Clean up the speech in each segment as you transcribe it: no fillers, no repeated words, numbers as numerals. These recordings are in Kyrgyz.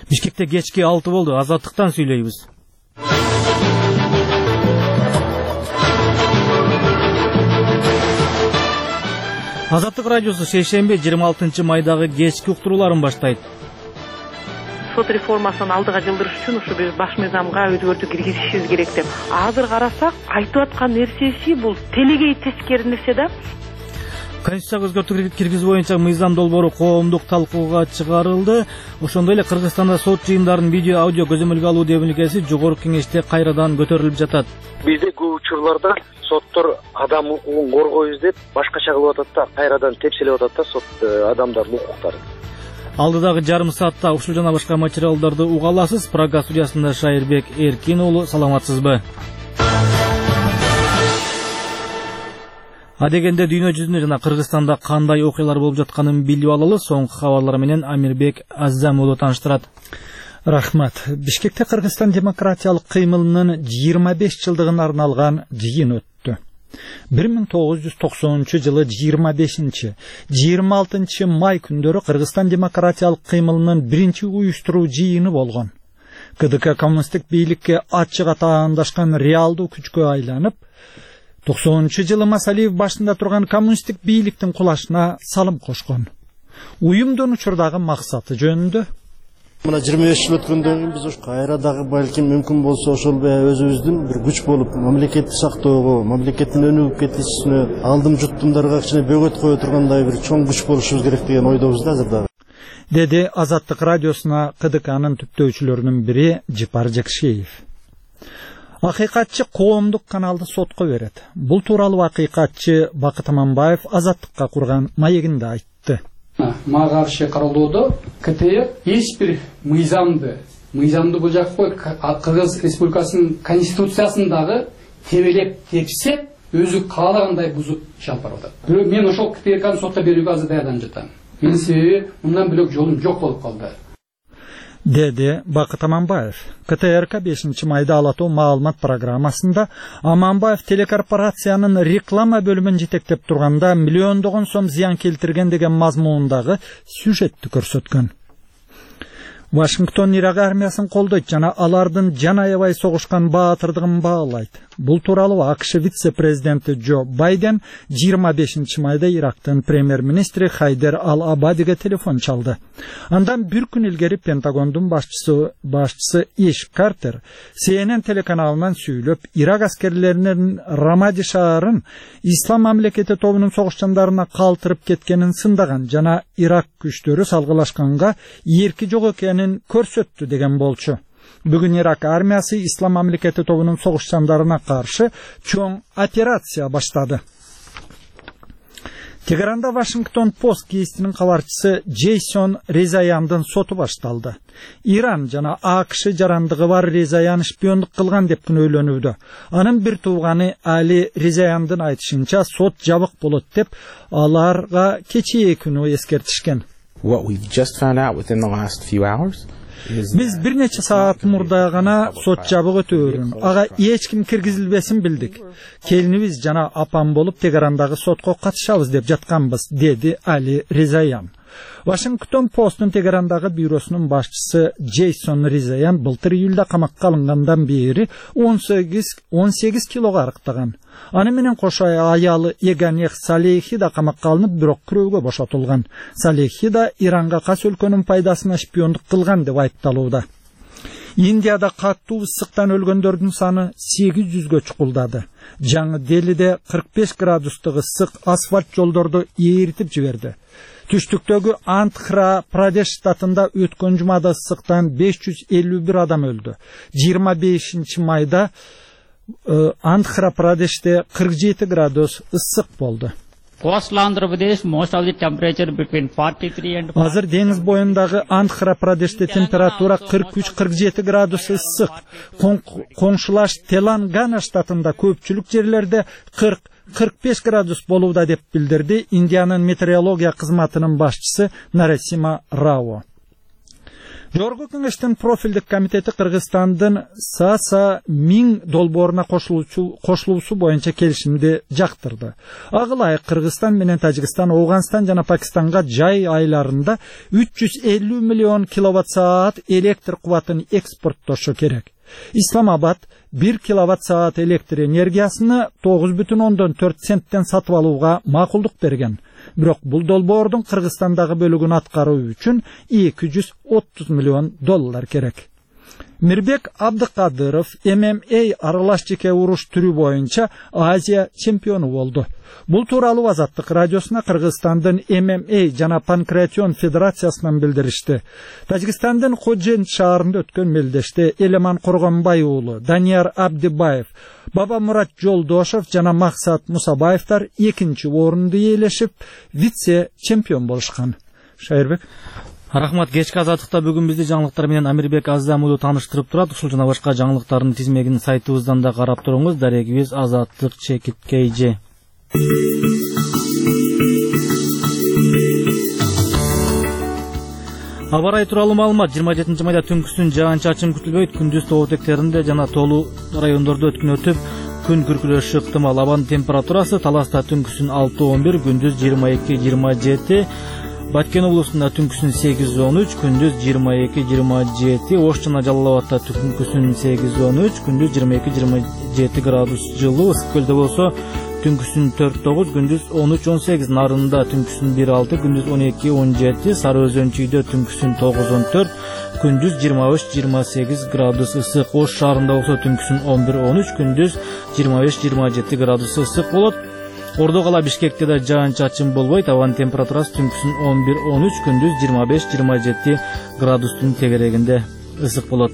Бишкекте кечки 6 болду. Азаттыктан сүйлөйбүз. Азаттык радиосу шейшемби 26 майдагы кечки уктурууларын баштайт. Сот реформасын алдыга жылдырыш үчүн ушу биз баш мыйзамга өзгөртүү киргизишибиз керек деп. Азыр карасак, айтып аткан нерсеси бул телегей тескери нерсе да. Конституцияга өзгөртүү киргизүү боюнча мыйзам долбоору коомдук талкууга чыгарылды. Ошондой эле Кыргызстанда сот жыйындарын видео, аудио көзөмөлгө алуу демилгеси жогорку кеңеште кайрадан көтөрүлүп жатат. Бизде көп учурларда соттор адам укугун коргойбуз деп башкача кылып атат да, кайрадан тепселеп атат да сот адамдардын укуктарын. Алдыдагы жарым саатта ушул жана башка материалдарды уга аласыз. Прага студиясында Шайырбек Эркин уулу, саламатсызбы? Адегенде дүйнө жүзүндө жана Кыргызстанда кандай окуялар болуп жатканын билип алалы. Соңку кабарлар менен Амирбек Аззам уулу таныштырат. Рахмат. Бишкекте Кыргызстан демократиялык кыймылынын 25 жылдыгына арналган жыйын өттү. 1990 жылы 25-26 май күндөрү Кыргызстан демократиялык кыймылынын биринчи уюштуруу жыйыны болгон. КДК коммунисттик бийликке ачык атаандашкан реалдуу күчкө айланып, 90 жылы Масалиев башында турган коммунисттик бийликтин кулашына салым кошкон. Уюмдун учурдагы максаты жөнүндө мына 25 жыл өткөндөн кийин биз ушу кайра дагы балким мүмкүн болсо ошол өзүбүздүн бир күч болуп мамлекетти сактоого, мамлекеттин өнүгүп кетишине, алдым жуттумдарга кичине бөгөт кое тургандай бир чоң күч болушубуз керек деген ойдобуз да азыр дагы. Деди Азаттык радиосуна КДКнын түптөөчүлөрүнүн бири Жипар Жекшеев. Акыйкатчы коомдук каналды сотко берет. Бул тууралуу акыйкатчы Бакыт Аманбаев Азаттыкка курган маегинде айтты. Мага каршы каралоодо КТР эч бир мыйзамды бул жакка Кыргыз Республикасынын конституциясындагы тебелеп тепсе, өзү каалагандай бузуп иш алып барып атат. Бирок мен ошол КТРКны сотко берүүгө азыр даярданып жатам. Менин себеби мындан бөлөк жолум жок болуп калды. Деди Бакыт Аманбаев. КТРК 5 майда алатуу маалымат программасында Аманбаев телекорпорациянын реклама бөлүмүн жетектеп турганда миллиондогон сом зыян келтирген деген мазмундагы сюжетти көрсөткөн. Вашингтон Ирак армиясын колдойт жана алардын жан аябай согушкан баатырдыгын баалайт. Бул тууралуу АКШ вице-президенти Джо Байден 25 майда Ирактын премьер-министри Хайдер Ал-Абадиге телефон чалды. Андан бир күн илгери Пентагондун башчысы Иш Картер CNN телеканалынан сүйлөп, Ирак аскерлеринин Рамади шаарын Ислам мамлекети тобунун согушчандарына калтырып кеткенин сындаган жана Ирак күчтөрү салгылашканга эрки жок экенин көрсөттү деген болчу. Бүгүн Ирак армиясы Ислам мамлекети тобунун согушчандарына каршы чоң операция баштады. Тегеранда Вашингтон Пост гезитинин кабарчысы Джейсон Резаяндын соту башталды. Иран жана АКШ жарандыгы бар Резаян шпиондук кылган деп күнөөлөнүүдө. Анын бир тууганы Али Резаяндын айтышынча сот жабык болот деп аларга кечээ күнү эскертишкен. What we've just found out within the last few hours Биз бир нече саат мурда гана сот жабык өтөөрүн, ага эч ким киргизилбесин билдик. Келинибиз жана апам болуп Тегерандагы сотко катышабыз деп жатканбыз, деди Али Резаян. Вашингтон Посттун Тегерандагы бюросунун башчысы Джейсон Резаян былтыр июлда камакка алынгандан бери 18 килого арыктаган. Аны менен кошо аялы Эганех Салехи да камакка алынып, бирок күрөөгө бошотулган. Салехи да Иранга кас өлкөнүн пайдасына шпиондук кылган деп айыпталууда. Индияда каттуу ысыктан өлгөндөрдүн саны 800гө чукулдады. Жаңы Делиде 45 градустук ысык асфальт жолдорду ээритип жиберди. Түштүктөгү Андхра Прадеш штатында өткөн жумада ысыктан 551 адам өлдү. 25 майда Андхра Прадеште 47 градус ысык болду. Азыр деңиз боюндагы Андхра Прадеште температура 43-47 градус ысык. Коңшулаш Телангана штатында көпчүлүк жерлерде 40-45 градус болууда деп билдирди Индиянын метеорология кызматынын башчысы Нарасима Рао. Жогорку кеңештин профилдик комитети Кыргызстандын САСА 1000 долбооруна кошулуусу боюнча келишимди жактырды. Ага ылайык Кыргызстан менен Тажикстан, Ауганстан жана Пакистанга жай айларында 350 миллион киловатт-саат электр кубатын экспорттошу керек. Исламабад 1 киловатт-саат электр энергиясыны 9,4 центтен сатып алууга макулдук берген. Бирок бул долбоордун Кыргызстандагы бөлүгүн аткаруу үчүн 230 миллион доллар керек. Мирбек Абдыкадыров ММА аралаш жеке уруш түрү боюнча Азия чемпиону болду. Бул тууралуу Азаттык радиосуна Кыргызстандын ММА жана Панкратион федерациясынан билдиришти. Тажикстандын Ходжент шаарында өткөн мелдеште Элеман Коргонбай уулу, Данияр Абдибаев, Баба Мурат Жолдошев жана Максат Мусабаевдар экинчи орунду ээлешип, вице чемпион болушкан. Шайырбек. Рахмат. Кечки Азаттыкта бүгүн бизди жаңылыктар менен Амирбек Аздамулу тааныштырып турат. Ушул жана башка жаңылыктардын тизмегин сайтыбыздан да карап туруңуз. Дарегибиз Азаттык_KG. Аба ырайы тууралуу маалымат. 27 майда түнкүсүн жаан-чачын күтүлбөйт. Күндүз тоо тектеринде жана тоолуу райондордо өткөн өтүп, күн күркүрөшү ыктымал. Абанын температурасы Таласта түнкүсүн 6-11, күндүз 22-27. Баткен облусунда түнкүсүн 8-13, күндүз 22-27, Ош жана Жалал Абадта түнкүсүн 8-13, күндүз 22-27 градус жылуу, Ысык көлдө болсо түнкүсүн 4-9, күндүз 13-18, Нарында түнкүсүн 1-6, күндүз 12-17, Сары Өзөнчүйдө түнкүсүн 9-14, күндүз 23-28 градус ысык. Ош шаарында болсо түнкүсүн 11-13, күндүз 25-27 градус ысык болот. Ордо кала Бишкекте да жаан-чачын болбойт. Абанын температурасы түнкүсүн 11-13, күндүз 25-27 градустун тегерегинде ысык болот.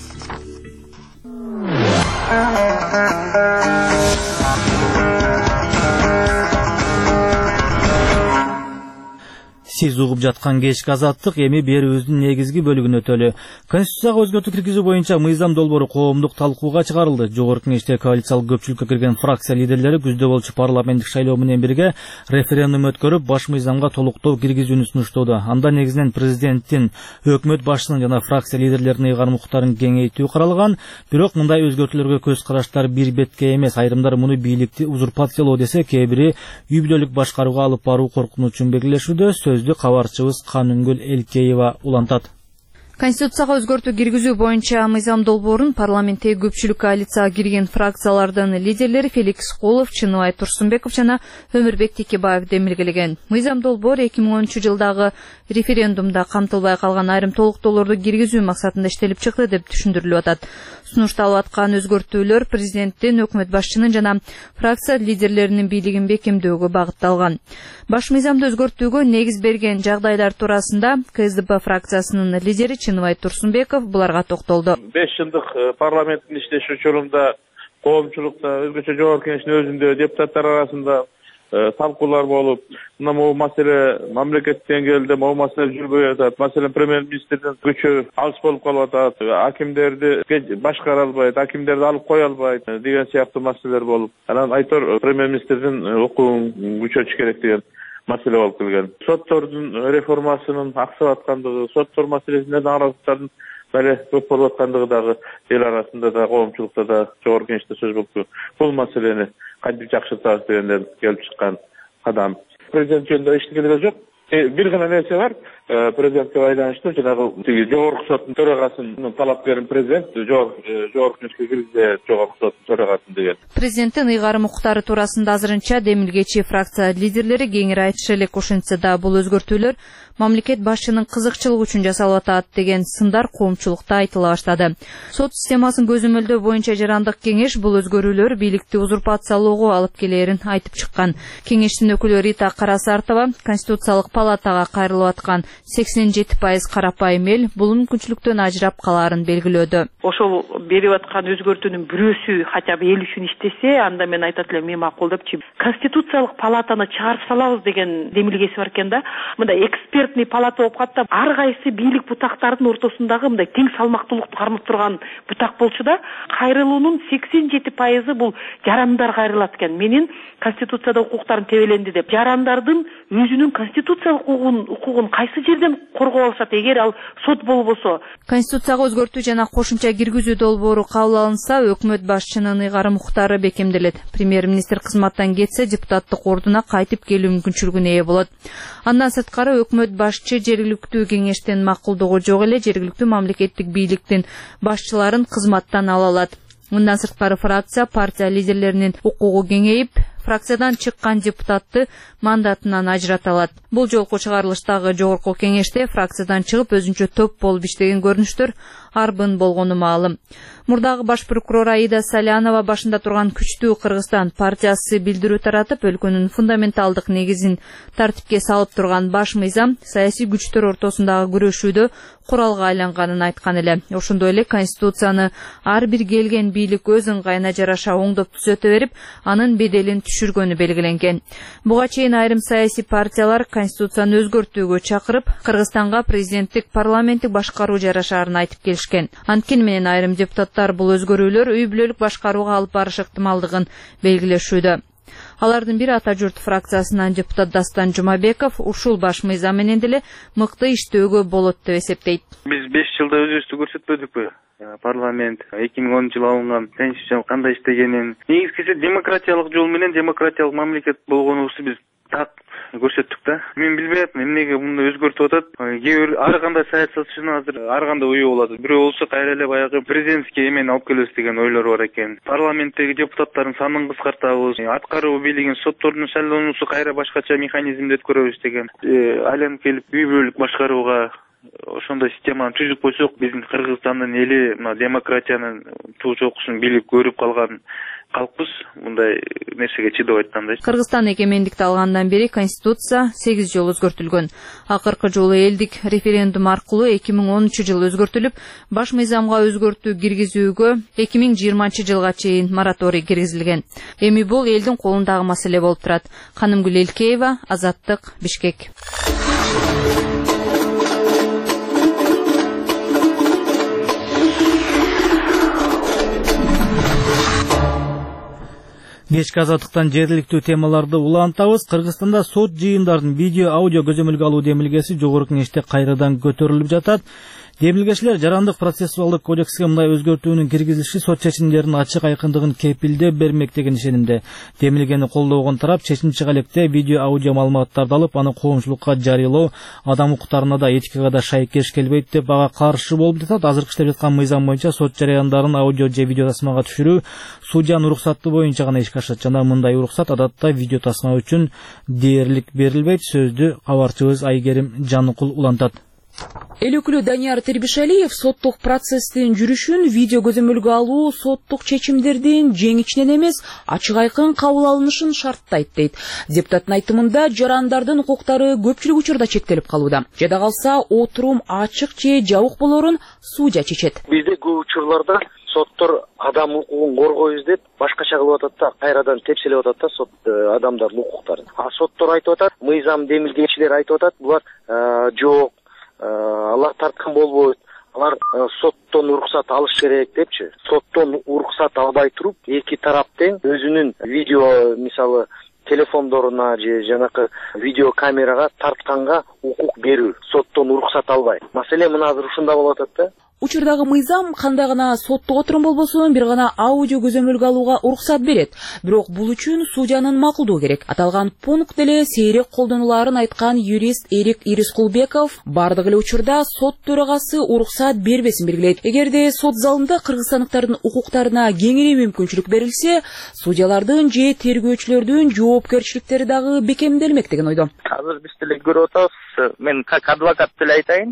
Сиз угуп жаткан кечки Азаттык, эми берүүбүздүн негизги бөлүгүнө өтөлү. Конституцияга өзгөртүү киргизүү боюнча мыйзам долбоору коомдук талкууга чыгарылды. Жогорку кеңеште коалициялык көпчүлүккө кирген фракция лидерлери күздө болчу парламенттик шайлоо менен бирге референдум өткөрүп, баш мыйзамга толуктоо киргизүүнү сунуштоодо. Анда негизинен президенттин, өкмөт башчынын жана фракция лидерлеринин ыйгарым укуктарын кеңейтүү каралган. Бирок мындай өзгөртүүлөргө көз караштар бир бетке эмес. Айрымдар муну бийликти узурпациялоо десе, кээ бири үй бүлөлүк башкарууга алып баруу коркунучун белгилешүүдө. Кабарчыбыз Канунгүл Элкеева улантат. Конституцияга өзгөртүү киргизүү боюнча мыйзам долбоорун парламентте көпчүлүк коалицияга кирген фракциялардын лидерлери Феликс Кулов, Чыныбай Турсунбеков жана Өмүрбек Текебаев демилгелеген. Мыйзам долбоор 2010 жылдагы референдумда камтылбай калган айрым толуктоолорду киргизүү максатында иштелип чыкты деп түшүндүрүлүп атат. Сунушталып аткан өзгөртүүлөр президенттин, өкмөт башчынын жана фракция лидерлеринин бийлигин бекемдөөгө багытталган. Баш мыйзамды өзгөртүүгө негиз берген жагдайлар туурасында КСДП фракциясынын лидери Чыныбай Турсунбеков буларга токтолду. 5 жылдык парламенттин иштеши учурунда коомчулукта, өзгөчө жогорку кеңештин өзүндө депутаттар арасында талкуулар болуп, мына могу маселе мамлекеттик деңгээлде могу маселе жүрбөй атат. Маселен премьер-министрдин күчү алыс болуп калып атат, акимдерди башкара албайт, акимдерди алып кое албайт деген сыяктуу маселелер болуп, анан айтор премьер-министрдин укугун күчөтүш керек деген маселе болуп келген. Соттордун реформасынын аксап аткандыгы, соттор маселесинде наразылыктардын дале көп болуп аткандыгы дагы эл арасында да, коомчулукта да, жогорку кеңеште сөз болуп, бул маселени кантип жакшыртабыз дегенден келип чыккан кадам. Президент жөнүндө эчтеке жок. Бир гана нерсе бар. Президентке байланыштуу жанагы жогорку соттун төрагасынын талапкерин президент жогорку кеңешке киргизет, жогорку соттун төрагасын деген. Президенттин ыйгарым укуктары туурасында азырынча демилгечи фракция лидерлери кеңири айтыша элек. Ошентсе да бул өзгөртүүлөр мамлекет башчынын кызыкчылыгы үчүн жасалып атат деген сындар коомчулукта айтыла баштады. Сот системасын көзөмөлдөө боюнча жарандык кеңеш бул өзгөрүүлөр бийликти узурпациялоого алып келерин айтып чыккан. Кеңештин өкүлү Рита Карасартова Конституциялык палатага кайрылып аткан 87% карапайым эл бул мүмкүнчүлүктөн ажырап калаарын белгилөөдө. Ошол берип аткан өзгөртүүнүн бирөөсү хотя бы эл үчүн иштесе, анда мен айтат элем, мен макулдапчы. Конституциялык палатаны чыгарып салабыз деген демилгеси бар экен да. Мындай экспертный палата болуп калса, ар кайсы бийлик бутактардын ортосундагы мындай тең салмактуулукту кармап турган бутак болчу да. Кайрылуунун 87% бул жарандар кайрылат экен. Менин Конституцияда укуктарым тебеленди деп. Жарандардын өзүнүн конституциялык укугун кайсы жерден коргоп алышат эгер ал сот болбосо. Конституцияга өзгөртүү жана кошумча киргизүү долбоору кабыл алынса, өкмөт башчынын ыйгарым укуктары бекемделет. Премьер-министр кызматтан кетсе, депутаттык ордуна кайтып келүү мүмкүнчүлүгүнө ээ болот. Андан сырткары өкмөт башчы жергиликтүү кеңештин макулдугу жок эле жергиликтүү мамлекеттик бийликтин башчыларын кызматтан ала алат. Мындан сырткары фракция партия лидерлеринин укугу кеңейип, фракциядан чыккан депутатты мандатынан ажырата алат. Бул жолку чыгарылыштагы жогорку кеңеште фракциядан чыгып өзүнчө топ болуп иштеген көрүнүштөр арбын болгону маалым. Мурдагы баш прокурор Аида Салянова башында турган күчтүү Кыргызстан партиясы билдирүү таратып, өлкөнүн фундаменталдык негизин тартипке салып турган баш мыйзам саясий күчтөр ортосундагы күрөшүүдө куралга айланганын айткан эле. Ошондой эле Конституцияны ар бир келген бийлик өз ыңгайына жараша оңдоп түзөтө берип, анын беделин түшүргөнү белгиленген. Буга чейин айрым саясий партиялар Конституцияны өзгөртүүгө чакырып, Кыргызстанга президенттик парламенттик башкаруу жарашаарын айтып келишкен. Анткени менен айрым депутаттар бул өзгөрүүлөр үй бүлөлүк башкарууга алып барыш ыктымалдыгын белгилешүүдө. Алардын бири Ата журт фракциясынан депутат Дастан Жумабеков ушул баш мыйзам менен деле мыкты иштөөгө болот деп эсептейт. Биз 5 жылда өзүбүздү көрсөтпөдүкпү? Парламент 2010 жылы алынган Конституция кандай иштегенин, негизгиси демократиялык жол менен демократиялык мамлекет болгонубузду биз так көрсөттүк да. Мен билбейм эмнеге муну өзгөртүп атат. Кээ бир ар кандай саясатчынын азыр ар кандай ою болот. Бирөө болсо кайра эле баягы президентский эмени алып келебиз деген ойлору бар экен. Парламенттеги депутаттардын санын кыскартабыз, аткаруу бийлигин соттордун шайлоонусу кайра башкача механизмде өткөрөбүз деген. Айланып келип үй бүлөлүк башкарууга ошондой системаны түзүп койсок, биздин Кыргызстандын эли мына демократиянын туу чокусун билип көрүп калган калкпыз. Мындай нерсеге чыдап айткандай. Кыргызстан эгемендикти алгандан бери Конституция 8 жолу өзгөртүлгөн. Акыркы жолу элдик референдум аркылуу 2010-жылы өзгөртүлүп, баш мыйзамга өзгөртүү киргизүүгө 2020 жылга чейин мораторий киргизилген. Эми бул элдин колундагы маселе болуп турат. Канымгүл Элкеева, Азаттык, Бишкек. Кечки Азаттыктан жергиликтүү темаларды улантабыз. Кыргызстанда сот жыйындарын видео, аудио көзөмөлгө алуу демилгеси жогорку кеңеште кайрадан көтөрүлүп жатат. Демилгечилер жарандык процессуалдык кодекске мындай өзгөртүүнүн киргизилиши сот чечимдеринин ачык айкындыгын кепилдеп бермек деген ишенимде. Демилгени колдогон тарап чечим чыга электе видео, аудио маалыматтарды алып, аны коомчулукка жарыялоо адам укуктарына да этикага да шайкеш келбейт деп ага каршы болуп жатат. Азыркы иштеп жаткан мыйзам боюнча сот жарыяндарын аудио же видео тасмага түшүрүү судьянын уруксаты боюнча гана ишке ашат. Жана мындай уруксат адатта видео тасма үчүн дээрлик берилбейт. Сөздү кабарчыбыз Айгерим Жаныкул улантат. Эл өкүлү Данияр Тербишалиев соттук процесстин жүрүшүн видео көзөмөлгө алуу соттук чечимдердин жеңичинен эмес, ачык айкын кабыл алынышын шарттайт дейт. Депутаттын айтымында жарандардын укуктары көпчүлүк учурда чектелип калууда. Жада калса отурум ачык же жабык болорун судья чечет. Бизде көп учурларда соттор адам укугун коргойбуз деп башкача кылып атат да, кайрадан тепселеп атат да сот адамдардын укуктарын. А соттор айтып атат, мыйзам демилгечилер айтып атат, булар жок, алар тарткан болбойт, алар соттон уруксат алыш керек депчи. Соттон уруксат албай туруп, эки тарап тең өзүнүн видео, мисалы телефондоруна же жанакы видео камерага тартканга укук берүү, соттон уруксат албай. Маселе мына азыр ушунда болуп атат да. Учурдагы мыйзам кандай гана соттук отурум болбосун, бир гана аудио көзөмөлгө алууга уруксат берет. Бирок бул үчүн судьянын макулдугу керек. Аталган пункт эле сейрек колдонуларын айткан юрист Эрик Ирискулбеков бардык эле учурда сот төрагасы уруксат бербесин белгилейт. Эгерде сот залында кыргызстандыктардын укуктарына кеңири мүмкүнчүлүк берилсе, судьялардын же тергөөчүлөрдүн жоопкерчиликтери дагы бекемделмек деген ойдо. Азыр биз деле көрүп атабыз. Мен как адвокат деле айтайын.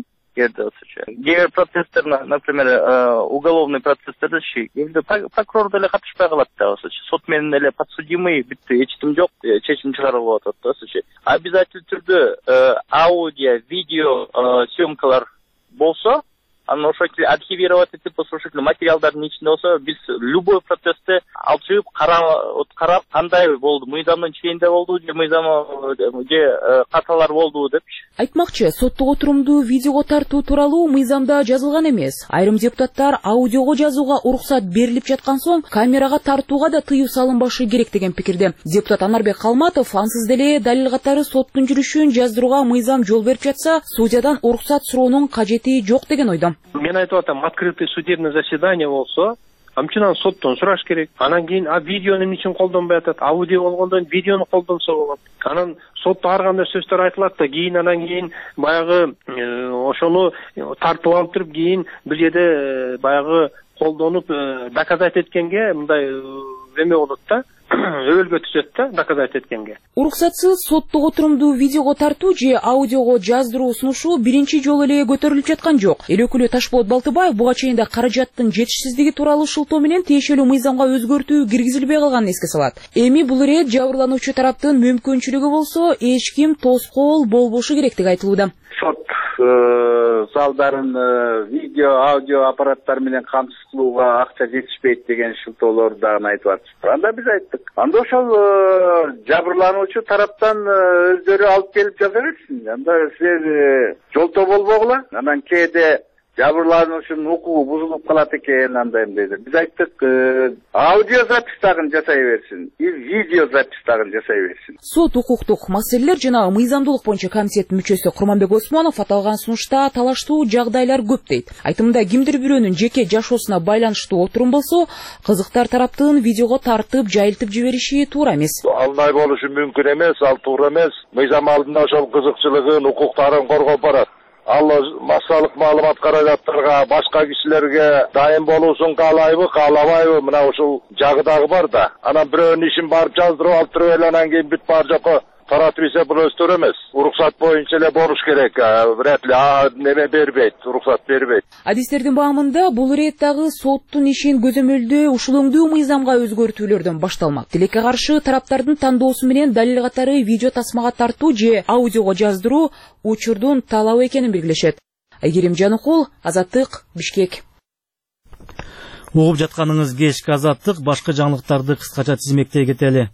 Гер процесстер, например, уголовный процесстер, прокурор деле катышпай калат да, сот менен эле подсудимый бүтү эчтим жок, чечим чыгарылып атат да. Обязательно түрдө аудио, видео съемкалар болсо, анан ошол шекилде архивировать этип ошол шекилде материалдардын ичинде болсо биз любой процессти алып чыгып карап кандай болду, мыйзамдын чегинде болду же каталар болду деп. Айтмакчы, соттук отурумду видеого тартуу тууралуу мыйзамда жазылган эмес. Айрым депутаттар аудиого жазууга уруксат берилип жаткан соң камерага тартууга да тыюу салынбашы керек деген пикирде. Депутат Анарбек Калматов ансыз деле далил катары соттун жүрүшүн жаздырууга мыйзам жол берип жатса, судьядан уруксат суроонун кажети жок деген ойдо. Мен айтып атам, открытый судебное заседание болсо, амчынан соттон сураш керек. Анан кийин видеону эмне колдонбой атат? Аудио болгондон видеону колдонсо болот. Анан сотто ар кандай сөздөр айтылат да, анан кийин баягы ошону тартып алып туруп кийин бир жерде баягы колдонуп доказать эткенге мындай эме болот да. Өбөлгө түзөт да, доказать эткенге. Уруксатсыз соттук отурумду видеого тартуу же аудиого жаздыруу сунушу биринчи жолу эле көтөрүлүп жаткан жок. Эл өкүлү Ташболот Балтыбаев буга чейин да каражаттын жетишсиздиги тууралуу шылтоо менен тиешелүү мыйзамга өзгөртүү киргизилбей калганын эске салат. Эми бул ирет жабырлануучу тараптын мүмкүнчүлүгү болсо, эч ким тоскоол болбошу керектиги айтылууда. Сот залдарын видео, аудио аппараттар менен камсыз кылууга акча жетишпейт деген шылтоолорду дагы айтып атышты. Анда биз айттык. Анда ошол жабырлануучу тараптан өздөрү алып келип жаза берсин. Анда силер жолтоо болбогула. Анан кээде жабырлануучунун укугу бузулуп калат экен, андай эмдейди. Биз айттык, аудио запись дагы жасай берсин, видео запись дагы жасай берсин. Сот укуктук маселелер жана мыйзамдуулук боюнча комитеттин мүчөсү Курманбек Осмонов аталган сунушта талаштуу жагдайлар көп дейт. Айтымында кимдир бирөөнүн жеке жашоосуна байланыштуу отурум болсо, кызыктар тараптын видеого тартып, жайылтып жибериши туура эмес. Алдай болушу мүмкүн эмес, ал туура эмес. Мыйзам алдында ошол кызыкчылыгын, укуктарын коргоп барат. Ал массалык маалымат каражаттарга, башка кишилерге дайым болуусун каалайбы, каалабайбы, мына ушул жагы дагы бар да. Анан бирөөнүн ишин барып жаздырып алып туруп эле анан кийин бүт бар жакка таратып ийсе бул өстөр эмес. Уруксат боюнча эле болуш керек. Бирок неме бербейт, уруксат бербейт. Адистердин баамында бул ирет дагы соттун ишин көзөмөлдөө ушул өңдүү мыйзамга өзгөртүүлөрдөн башталмак. Тилекке каршы тараптардын тандоосу менен далил катары видео тасмага тартуу же аудиого жаздыруу учурдун талабы экенин белгилешет. Айгерим Жаныкул, Азаттык, Бишкек. Угуп жатканыңыз кечки Азаттык, башка жаңылыктарды кыскача тизмектей кетели.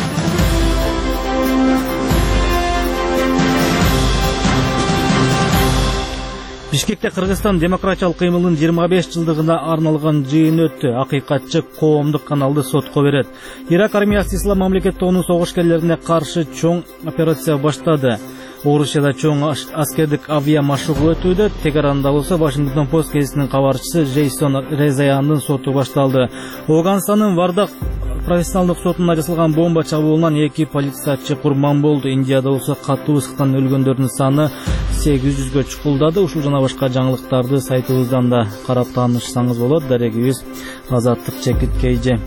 Бишкекте Кыргызстан демократиялык кыймылдын 25 жылдыгына арналган жыйын өттү. Акыйкатчы коомдук каналды сотко берет. Ирак армиясы ислам мамлекетте онун согушкерлерине каршы чоң операция баштады. Орусияда чоң аскердик авиа машыгуу өтүүдө. Тегеранда болсо Вашингтон Пост гезитинин кабарчысы Джейсон Резаяндын соту башталды. Оганстанын Вардак профессионалдык сотуна жасалган бомба чабуулунан 2 полициячы курман болду. Индияда болсо катуу ысыктан өлгөндөрдүн саны 800гө чукулдады. Ушул жана башка жаңылыктарды сайтыбыздан да карап таанышсаңыз болот. Дарегибиз Азаттык Чекиткейже.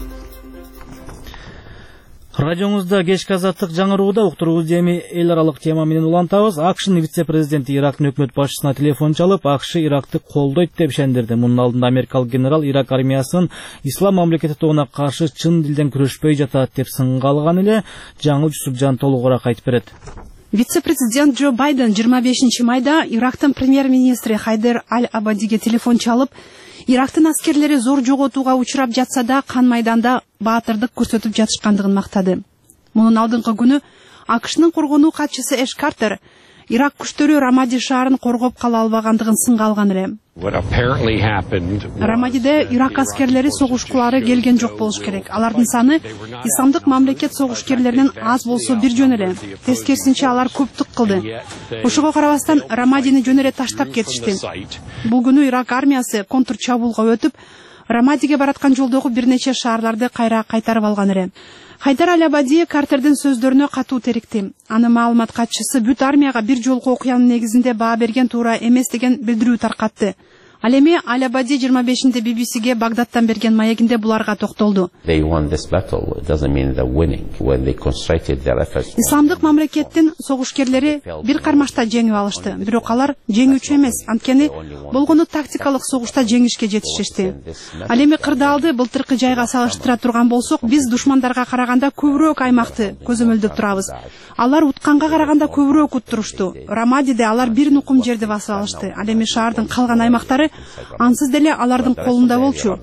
Радиоңузда кечки Азаттык жаңырууда уктуруубузду эми эл аралык тема менен улантабыз. AQShnын вице-президенти Ирактын өкмөт башчысына телефон чалып, AQSh Иракты колдойт деп ишендирди. Мунун алдында америкалык генерал Ирак армиясын ислам мамлекети тобуна каршы чын дилден күрөшпөй жатат деп сынга алган эле. Жаңыл Жусупжан толугураак айтып берет. Вице-президент Джо Байден 25 майда Ирактын премьер-министри Хайдер Аль-Абадиге телефон чалып, Ирактын аскерлери зор жоготууга учурап жатса да, кан майданда баатырдык көрсөтүп жатышкандыгын мактады. Мунун алдыңкы күнү AQShnын коргонуу катчысы Эш Картер Ирак күчтөрү Рамади шаарын коргоп кала албагандыгын сынга алган эле. Рамадиде Ирак аскерлери согушкулары келген жок болуш керек. Алардын саны исламдык мамлекет согушкерлеринен аз болсо бир жөн эле. Тескерисинче алар көптүк кылды. Ошого карабастан Рамадини жөн эле таштап кетишти. Бул күнү Ирак армиясы контрчабуулга өтүп, Рамадиге бараткан жолдогу бир нече шаарларды кайра кайтарып алган эле. Хайдар Аль-Абади Картердин сөздөрүнө катуу терикти. Анын маалымат катчысы бүт армияга бир жолку окуянын негизинде баа берген туура эмес деген билдирүү таркатты. Ал эми Аль-Абади 25-нде BBC-ге Багдадтан берген маегинде буларга токтолду. Исламдык мамлекеттин согушкерлери бир кармашта жеңип алышты. Бирок алар жеңүүчү эмес, анткени болгону тактикалык согушта жеңишке жетишишти. Ал эми кырдаалды былтыркы жайга салыштыра турган болсок, биз душмандарга караганда көбүрөөк аймакты көзөмөлдөп турабыз. Алар утканга караганда көбүрөөк уттурушту. Рамадиде алар бир нукум жерди басып алышты. Ал эми шаардын калган аймактары ансыз деле алардын колунда болчу.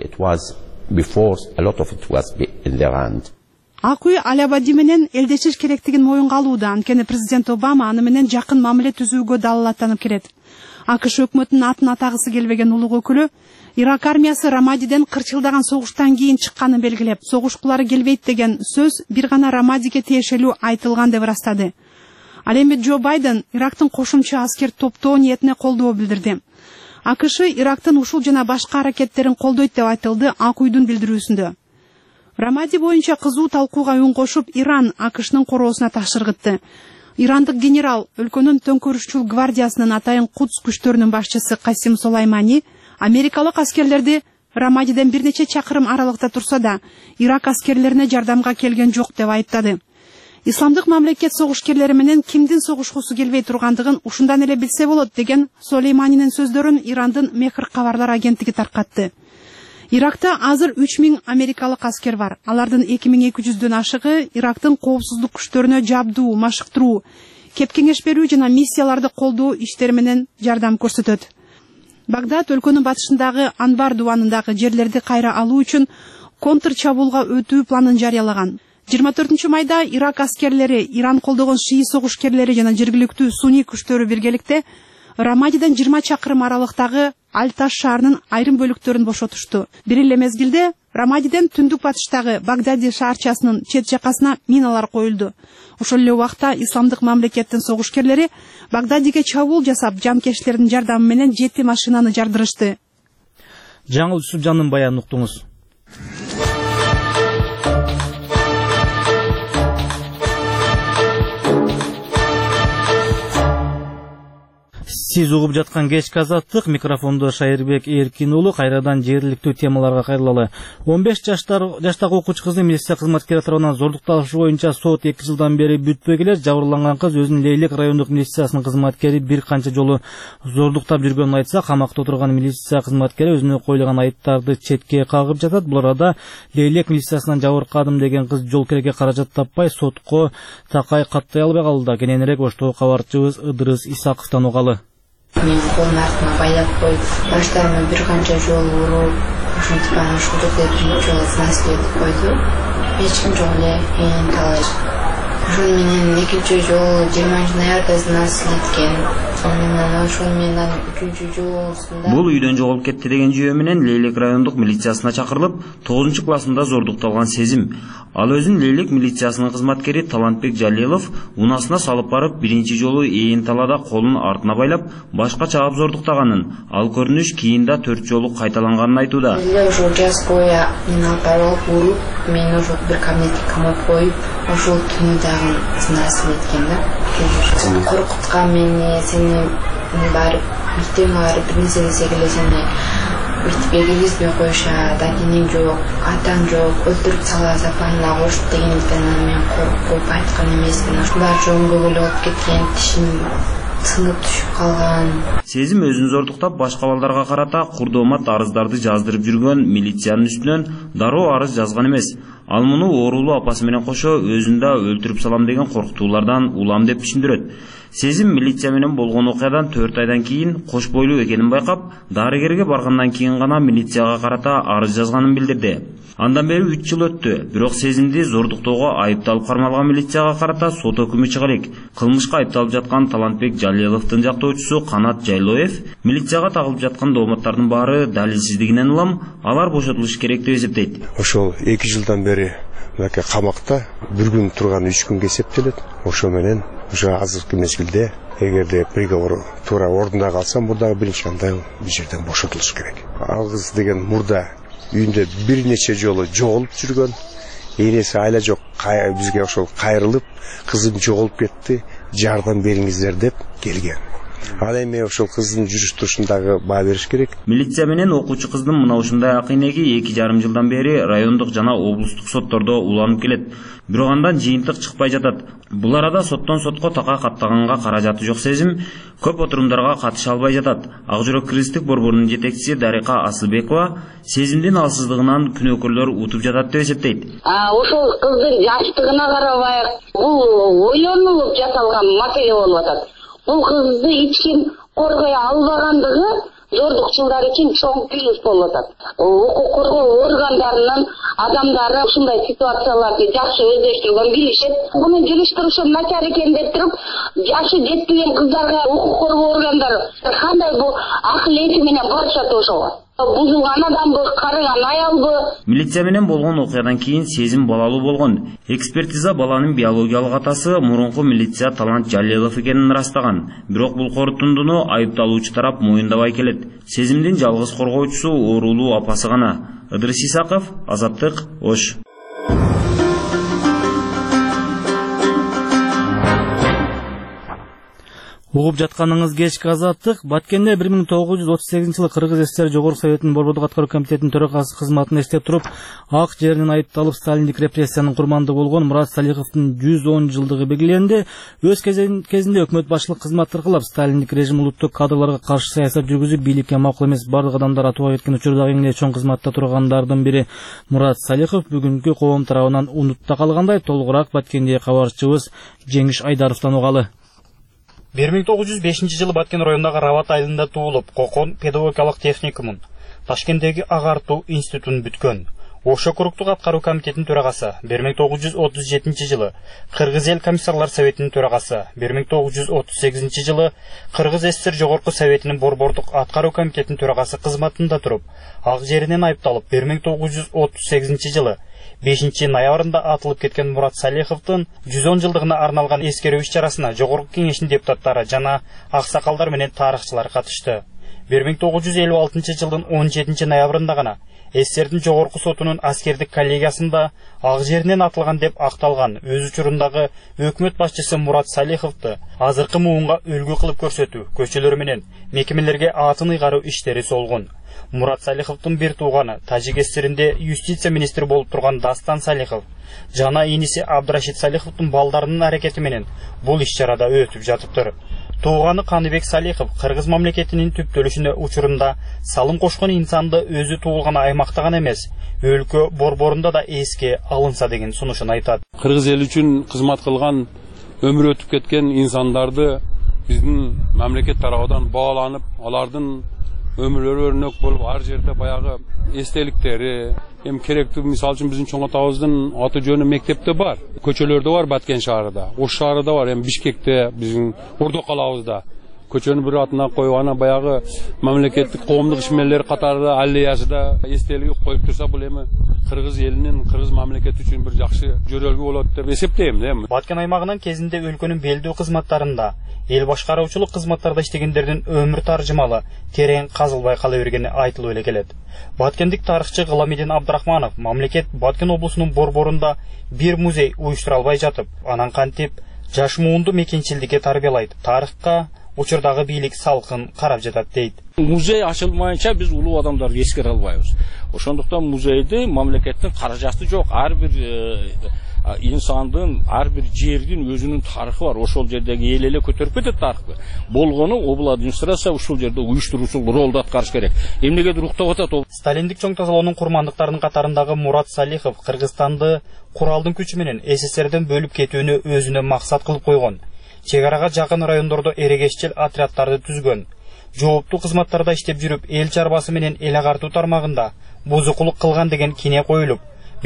ак үй Аль-Абади менен элдешиш керектигин моюнга алууда, анткени президент Обама аны менен жакын мамиле түзүүгө далалаттанып келет. АКШ өкмөтүнүн атын атагысы келбеген улуг өкүлү Ирак армиясы Рамадиден кырчылдаган согуштан кийин чыкканын белгилеп, согушкулары келбейт деген сөз бир гана Рамадиге тиешелүү айтылган деп ырастады. Ал эми Джо Байден Ирактын кошумча аскер топтоо ниетине колдоо билдирди. АКШ Ирактын ушул жана башка аракеттерин колдойт деп айтылды ак үйдүн билдирүүсүндө. Рамади боюнча кызуу талкууга үн кошуп, Иран АКШнын короосуна ташыргытты. Ирандык генерал, өлкөнүн төңкөрүшчүл гвардиясынын атайын Кудс күчтөрүнүн башчысы Касим Солаймани америкалык аскерлерди Рамадиден бир нече чакырым аралыкта турса да, Ирак аскерлерине жардамга келген жок деп айыптады. Исламдык мамлекет согушкерлери менен кимдин согушкусу келбей тургандыгын ушундан эле билсе болот деген Солейманинин сөздөрүн Ирандын Мехр кабарлар агенттиги таркатты. Иракта азыр 3000 америкалык аскер бар. Алардын 2200дөн ашыгы Ирактын коопсуздук күчтөрүнө жабдуу, машыктыруу, кепкеңеш берүү жана миссияларды колдоо иштери менен жардам көрсөтөт. Багдад өлкөнүн батышындагы Анбар дубанындагы жерлерди кайра алуу үчүн контр чабуулга өтүү планын жарыялаган. 24-майда Ирак аскерлери, Иран колдогон шии согушкерлери жана жергиликтүү суний күчтөрү биргеликте Рамадиден 20 чакырым аралыктагы Аль-Таш шаарынын айрым бөлүктөрүн бошотушту. Бир эле мезгилде Рамадиден түндүк батыштагы Багдади шаарчасынын чет жакасына миналар коюлду. Ошол эле убакта исламдык мамлекеттин согушкерлери Багдадиге чабуул жасап, жанкечтердин жардамы менен 7 машинаны жардырышты. Жаңыл Юсупжандын баянын уктуңуз. Сиз угуп жаткан кечки азаттык, микрофондо Шайырбек Эркин уулу. Кайрадан жергиликтүү темаларга кайрылалы. 15 жаштагы окуучу кыздын милиция кызматкери тарабынан зордукталышы боюнча сот 2 жылдан бери бүтпөй келет. Жабырланган кыз өзүнүн Лейлек райондук милициясынын кызматкери бир канча жолу зордуктап жүргөнүн айтса, камакта отурган милиция кызматкери өзүнө коюлган айыптарды четке кагып жатат. Бул арада Лейлек милициясынан жабыркадым деген кыз жол керекке каражат таппай сотко такай каттай албай калды. Кененирээк Оштогу кабарчыбыз Ыдырыс Исаковдон угалы. Мен колун артыма байлап коюп, баштарыма бир канча жолу уруп, ошентип аны ушул жерде бир жолу насил этип койду. Эч ким жок эле, мен талай. Ошол менен экинчи жолу 20 ноябрда насил эткен. Ошол менен үчүнчү жолусунда бул үйдөн жоголуп кетти деген жүйө менен Лейлек райондук милициясына чакырылып, 9-классында зордукталган Сезим. Ал өзүн Лейлек милициясынын кызматкери Талантбек Жалилов унасына салып барып, биринчи жолу ээн талада колун артына байлап, башка чаап зордуктаганын, ал көрүнүш кийин да 4 жолу кайталанганын айтууда. Ошол час бою мен алып уруп, мен ошол бир кабинетке камап коюп, ошол түнү дагы насил эткен да. Коркуткан мени, сени барып, мектепке барып, бир нерсе десе эле сени мектепке киргизбей коюшат, акенең жок, атаң жок, өлтүрүп салат апаңда коюшуп дегенден мен коркуп айткан эмесмин. Ушулар чоң көбөлүк болуп кеткен, тишим сынып түшүп калган. Сезим өзүн зордуктап, башка балдарга карата курдомат арыздарды жаздырып жүргөн милициянын үстүнөн дароо арыз жазган эмес. Ал муну оорулуу апасы менен кошо өзүн да өлтүрүп салам деген коркутуулардан улам деп түшүндүрөт. Сезим милиция менен болгон окуядан 4 айдан кийин кош бойлуу экенин байкап, дарыгерге баргандан кийин гана милицияга карата арыз жазганын билдирди. Андан бери 3 жыл өттү, бирок Сезимди зордуктоого айыпталып кармалган милицияга карата сот өкүмү чыга элек. Кылмышка айыпталып жаткан Талантбек Жалиловдун жактоочусу Канат Жайлоев милицияга тагылып жаткан дооматтардын баары далилсиздигинен улам алар бошотулуш керек деп эсептейт. Ошол 2 жылдан бери мынакей камакта бир күн турган 3 күнгө эсептелет. Ошо менен уже азыркы мезгилде эгерде приговор туура ордунда калса, мурдагы биринчи андай бул жерден бошотулуш керек. Ал кыз деген мурда үйүндө бир нече жолу жоголуп жүргөн. Энеси айла жок, бизге ошол кайрылып, кызым жоголуп кетти, жардам бериңиздер деп келген. Ал эми ошол кыздын жүрүш-турушундагы баа бериш керек. Милиция менен окуучу кыздын мына ушундай акыйнеги 2,5 жылдан бери райондук жана облустук соттордо уланып келет. Бирок андан жыйынтык чыкпай жатат. Бул арада соттон сотко така каттаганга каражаты жок Сезим көп отурумдарга катыша албай жатат. Ак жүрөк кыргыздык борборунун жетекчиси Дарика Асылбекова Сезимдин алсыздыгынан күнөөкөрлөр утуп жатат деп эсептейт. Ошол кыздын жаштыгына карабай, бул ойлонуп жасалган маселе болуп атат. Бул кызды эч ким коргой албагандыгы зордукчулдар үчүн чоң плюс болуп атат. Укук коргоо органдарынын адамдары ушундай ситуацияларды жакшы өздөштүргөн билишет. Буну жүрүштүрүшү начар экен деп туруп, жашы жетпеген кыздарга укук коргоо органдары кандай бул акыл эти менен барышат ошого. Бузулган адамбы, карыган аялбы. Милиция менен болгон окуядан кийин сезим балалуу болгон. Экспертиза баланын биологиялык атасы мурунку милиция Талант Жалилов экенин ырастаган. Бирок бул корутундуну айыпталуучу тарап моюндабай келет. Сезимдин жалгыз коргоочусу оорулуу апасы гана. Ыдырыс Исаков, Азаттык, Ош. Угуп жатканыңыз кечки Азаттык. Баткенде 1938-жылы Кыргыз ССР Жогорку Советинин Борбордук аткаруу комитетинин төрагасы кызматын эстеп туруп, ак жеринен айыпталып сталиндик репрессиянын курмандыгы болгон Мурат Салиховдун 110 жылдыгы белгиленди. Өз кезинде өкмөт башчылык кызмат аркылуу сталиндик режим улуттук кадрларга каршы саясат жүргүзүп, бийликке макул эмес бардык адамдар атууга кеткен учурдагы эң эле чоң кызматта тургандардын бири Мурат Салихов бүгүнкү коом тарабынан унутта калгандай. Толугураак Баткендеги кабарчыбыз Жеңиш Айдаровдон угалы. 1905 жылы Баткен районундагы Рават айылында туулуп, Кокон педагогикалык техникумун, Ташкенттеги Агартуу институтун бүткөн. Ош округдук аткаруу комитетинин төрагасы 1937 жылы, Кыргыз эл комиссарлар советинин төрагасы 1938 жылы, Кыргыз ССР Жогорку Советинин Борбордук аткаруу комитетинин төрагасы кызматында туруп, ак жеринен айыпталып 1938 жылы 5 ноябрында атылып кеткен Мурат Салиховдун 110 жылдыгына арналган эскерүү иш-чарасына Жогорку Кеңештин депутаттары жана аксакалдар менен тарыхчылар катышты. 1956 жылдын 17 ноябрында гана ССРдин Жогорку сотунун аскердик коллегиясында ак жеринен атылган деп акталган өз учурундагы өкмөт башчысы Мурат Салиховду азыркы муунга үлгү кылып көрсөтүү, көчөлөр менен мекемелерге атын ыйгаруу иштери солгон. Мурат Салиховдун бир тууганы Тажик ССРинде юстиция министри болуп турган Дастан Салихов жана иниси Абдрашид Салиховдун балдарынын аракети менен бул иш-чарада өтүп жатыптыр. Тууганы Каныбек Салихов Кыргыз мамлекетинин түптөлүшүнө учурунда салым кошкон инсанды өзү туулган аймакта гана эмес, өлкө борборунда да эске алынса деген сунушун айтат. Кыргыз эл үчүн кызмат кылган, өмүр өтүп кеткен инсандарды биздин мамлекет тарабынан бааланып, алардын өмүрлөрү өрнөк болуп, ар жерде баягы эстеликтери, эми керектүү, мисалы үчүн биздин чоң атабыздын аты жөнү мектепте бар, көчөлөрдө бар, Баткен шаарында, Ош шаарында бар, эми Бишкекте, биздин Ордо калабызда көчөнү бир атына коюп, ана баягы мамлекеттик коомдук ишмерлер катары аллеясында эстелиги коюп турса, бул эми Кыргыз элинин, Кыргыз мамлекети үчүн бир жакшы жөрөлгү болот деп эсептейм да. Баткен аймагынын кезинде өлкөнүн белдүү кызматтарында эл башкаруучулук кызматтарда иштегендердин өмүр таржымалы терең казылбай кала бергени айтылып эле келет. Баткендик тарыхчы Гыламидин Абдрахманов мамлекет Баткен облусунун борборунда бир музей уюштура албай жатып, анан кантип жаш муунду мекенчилдикке тарбиялайт, тарыхка учурдагы бийлик салкын карап жатат дейт. Музей ачылмайынча биз улуу адамдарды эскере албайбыз. Ошондуктан музейде мамлекеттин каражаты жок. Ар бир инсандын, ар бир жердин өзүнүн тарыхы бар. Ошол жердеги эл эле көтөрүп кетет тарыхты. Болгону обл администрация ушул жерде уюштуруучу ролду аткарыш керек. Эмнегедир уктап атат ол. Сталиндик чоң тазалоонун курмандыктарынын катарындагы Мурат Салихов Кыргызстанды куралдын күчү менен СССРден бөлүп кетүүнү өзүнө максат кылып койгон. Чегарага жакын райондордо эрегешчил отряддарды түзгөн. Жооптуу кызматтарда иштеп жүрүп, эл чарбасы менен эл агартуу тармагында бузукулук кылган деген кине коюлуп,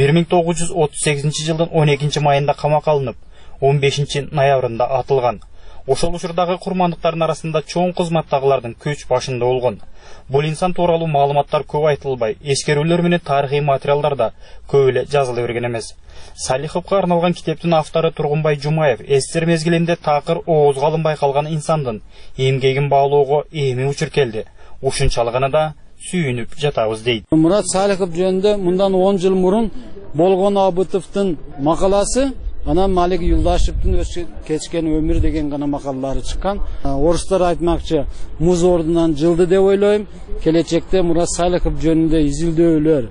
1938 жылдын 12 майында камакка алынып, 15 ноябрында атылган. Ошол учурдагы курмандыктардын арасында чоң кызматтагылардын көч башында болгон. Бул инсан тууралуу маалыматтар көп айтылбай, эскерүүлөр менен тарыхый материалдарда көп эле жазыла берген эмес. Салиховго арналган китептин автору Тургунбай Жумаев СССР мезгилинде такыр оозго алынбай калган инсандын эмгегин баалоого эми учур келди. Ушунчалыгына да сүйүнүп жатабыз дейт. Мурат Салихов жөнүндө мындан 10 жыл мурун болгон Абытовдун макаласы, анан Малик Юлдашевдин кечкен өмүр деген гана макалалары чыккан. Орустар айтмакчы, муз ордунан жылды деп ойлойм. Келечекте Мурат Салихов жөнүндө изилдөөлөр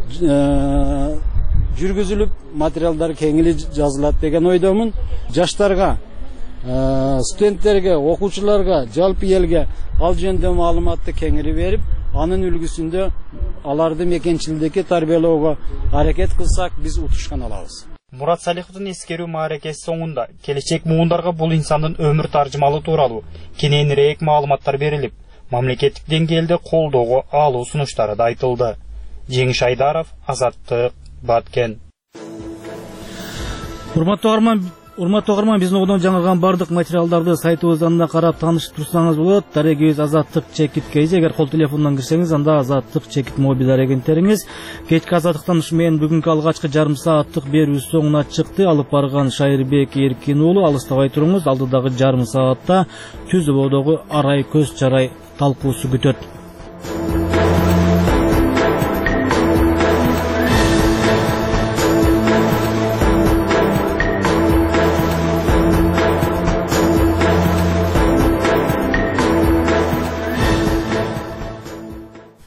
жүргүзүлүп, материалдар кеңири жазылат деген ойдомун. Жаштарга, студенттерге, окуучуларга, жалпы элге ал жөнүндө маалыматты кеңири берип, анын үлгүсүндө аларды мекенчилдикке тарбиялоого аракет кылсак, биз утушкан алабыз. Мурат Салиховдун эскерүү мааракеси соңунда келечек муундарга бул инсандын өмүр таржымалы тууралуу кененирээк маалыматтар берилип, мамлекеттик деңгээлде колдоого алуу сунуштары да айтылды. Жеңиш Айдаров, Азаттык, Баткен. Урматтуу угарман, биздин одон жаңырган бардык материалдарды сайтыбыздан да карап таанышып турсаңыз болот. Дарегибиз Азаттык чекит кейзи. Эгер кол телефондон кирсеңиз, анда Азаттык чекит мобил арегенттериңиз. Кечки Азаттыктан ушу менен бүгүнкү алгачкы жарым сааттык берүүбүз соңуна чыкты. Алып барган Шайырбек Эркин уулу. Алыстабай туруңуз, алдыдагы жарым саатта Түз Ободогу арай көз чарай талкуусу күтөт.